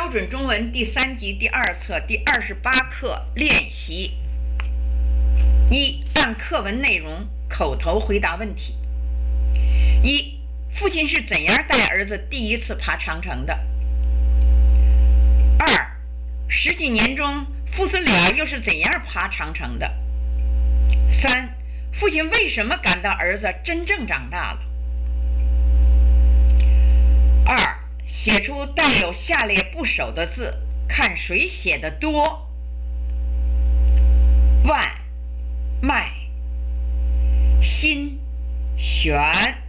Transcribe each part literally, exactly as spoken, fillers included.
标准中文第三级第二册第二十八课练习一，按课文内容口头回答问题。一，父亲是怎样带儿子第一次爬长城的？二，十几年中父子俩又是怎样爬长城的？三，父亲为什么感到儿子真正长大了？二，写出带有下列部首的字，看谁写的多。万、脉、心、弦、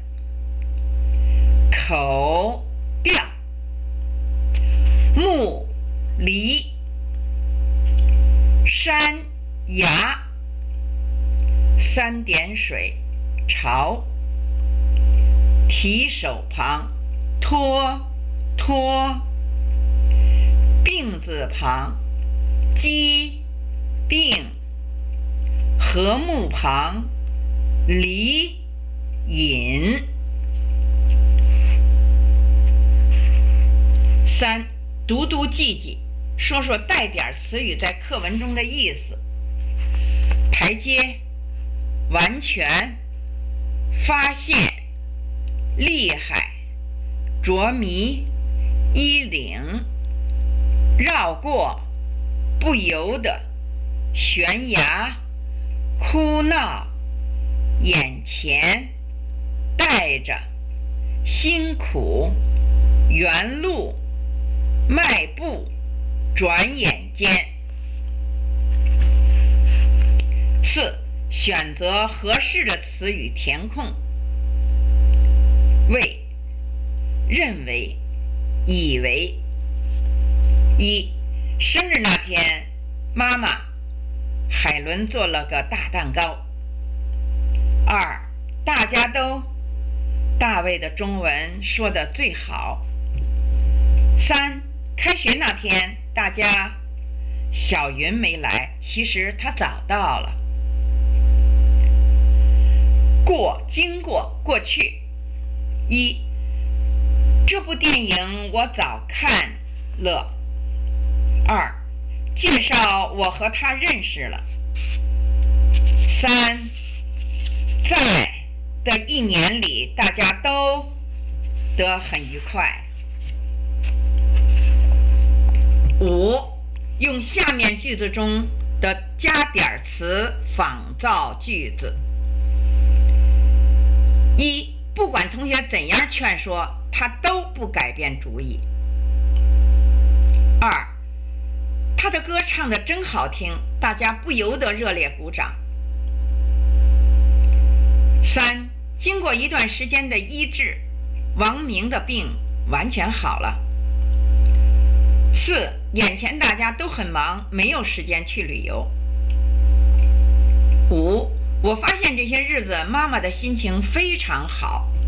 口、调、木、离、山、崖、三点水、潮、提手旁、拖、拖、病字旁、鸡、病、禾木旁、离、引。三，读读记记，说说带点词语在课文中的意思。台阶、完全、发现、厉害、着迷、衣领、绕过、不由得、悬崖、哭闹、眼前、带着、辛苦、原路、迈步、转眼间。四，选择合适的词语填空。为、认为、以为。一，生日那天，妈妈海伦做了个大蛋糕。二，大家都，大卫的中文说得最好。三，开学那天，大家，小云没来，其实她早到了。过、经过、过去。一，这部电影我早看了。二，介绍我和他认识了。三，在的一年里，大家都得很愉快。五，用下面句子中的加点词仿造句子。一，不管同学怎样劝说，他都不改变主意。二，他的歌唱得真好听，大家不由得热烈鼓掌。三，经过一段时间的医治，王明的病完全好了。四，眼前大家都很忙，没有时间去旅游。五，我发现这些日子妈妈的心情非常好。